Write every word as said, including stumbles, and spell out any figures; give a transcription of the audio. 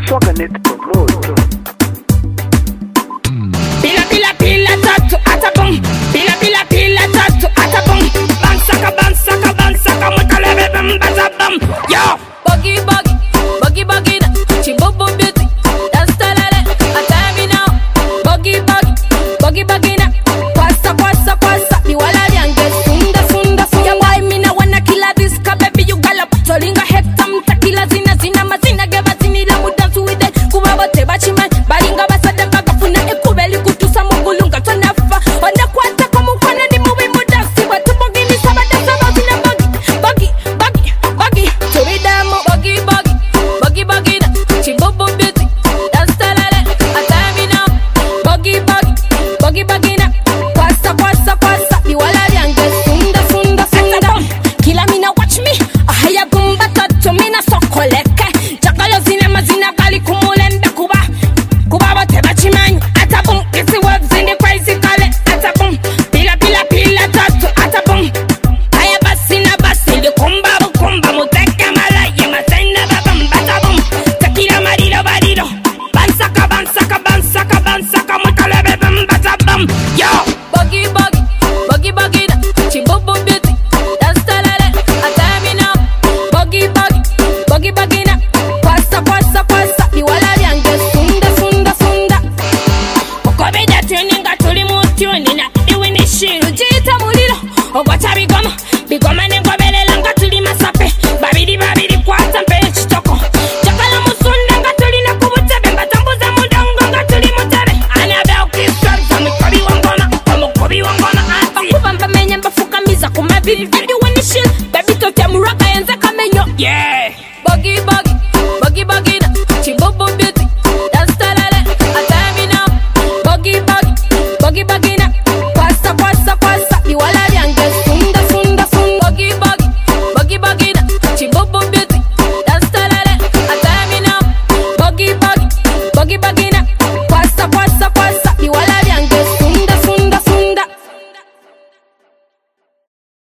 Swaganet promote. Pila pila pila tatu atabum. Pila pila pila tatu atabum. Bang saka bang saka bang saka mutalebe bam bazabam. Yo, buggy buggy.